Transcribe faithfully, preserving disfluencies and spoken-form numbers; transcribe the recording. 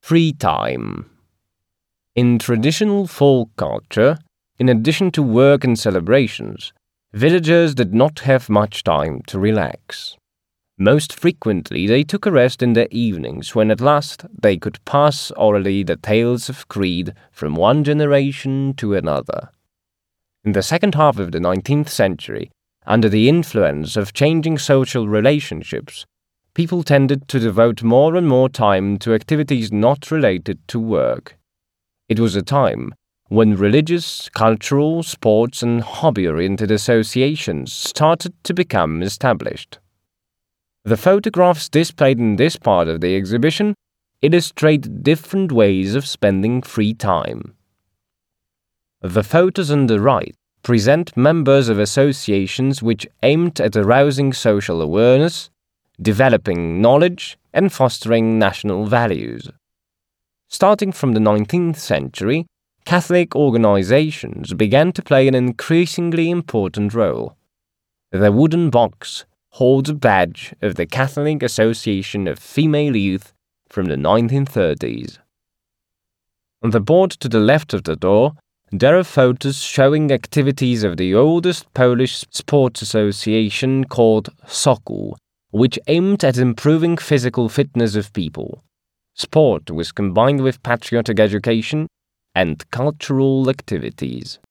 Free time. In traditional folk culture, in addition to work and celebrations, villagers did not have much time to relax. Most frequently they took a rest in the evenings when at last they could pass orally the tales of Crete from one generation to another. In the second half of the nineteenth century, under the influence of changing social relationships, people tended to devote more and more time to activities not related to work. It was a time when religious, cultural, sports, and hobby-oriented associations started to become established. The photographs displayed in this part of the exhibition illustrate different ways of spending free time. The photos on the right present members of associations which aimed at arousing social awareness, developing knowledge, and fostering national values. Starting from the nineteenth century, Catholic organizations began to play an increasingly important role. The wooden box holds a badge of the Catholic Association of Female Youth from the nineteen thirties. On the board to the left of the door, there are photos showing activities of the oldest Polish sports association called Sokół, which aimed at improving physical fitness of people. Sport was combined with patriotic education and cultural activities.